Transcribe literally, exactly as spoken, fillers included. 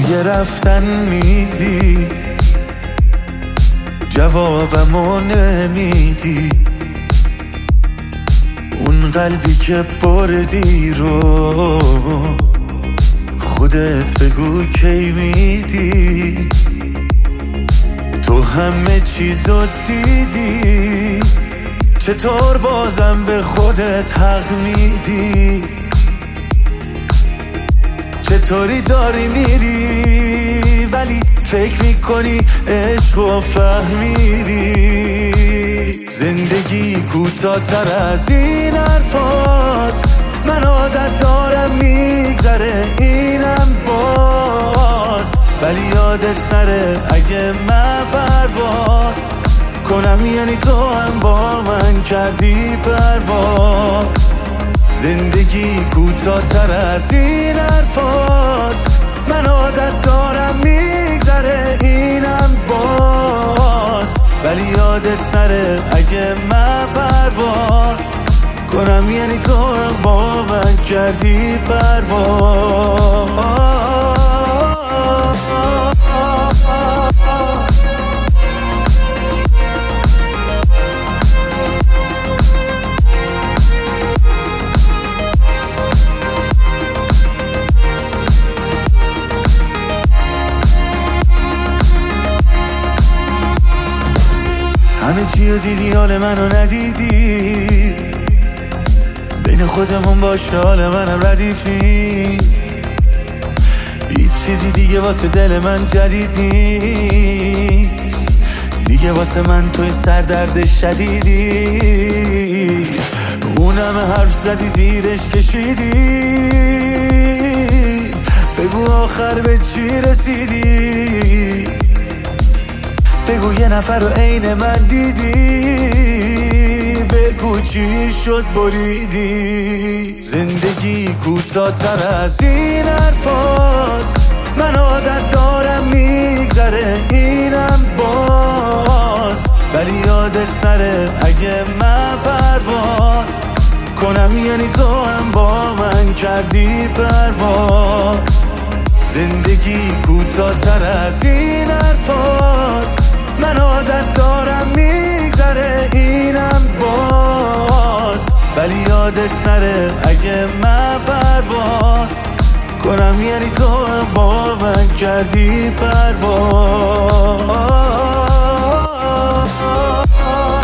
دیگه رفتن میدی، جوابمو نمیدی. اون قلبی که بردی رو خودت بگو کی میدی. تو همه چیزو دیدی، چطور بازم به خودت حق میدی؟ چطوری داری میری ولی فکر میکنی عشقو فهمیدی؟ زندگی کوتاه‌تر از این حرفاست، من عادت دارم میگذره اینم باز. ولی یادت نره اگه من پرواز کنم یعنی تو هم با من کردی پرواز. زندگی کوتاه‌تر از این حرفاست، من عادت دارم میگذره اینم باز. ولی یادت نره اگه من پرواز کنم یعنی تو هم با من کردی پرواز. همه چی رو دیدی حال منو ندیدی، بین خودمون باشه حال منم ردیفی. هیچ چیزی دیگه واسه دل من جدید نیست، دیگه واسه من توی سردرد شدیدی. اونم حرف زدی زیرش کشیدی، بگو آخر به چی رسیدی؟ بگو یه نفر رو عین من دیدی، بگو چی شد بریدی؟ زندگی کوتاه‌تر از این حرفاست، من عادت دارم میگذره اینم باز. ولی یادت نره اگه من پرواز کنم یعنی تو هم با من کردی پرواز. زندگی کوتاه‌تر از این حرفاست، من عادت دارم میگذره اینم باز. ولی یادت نره اگه من پرواز کنم یعنی تو هم با من کردی پرواز.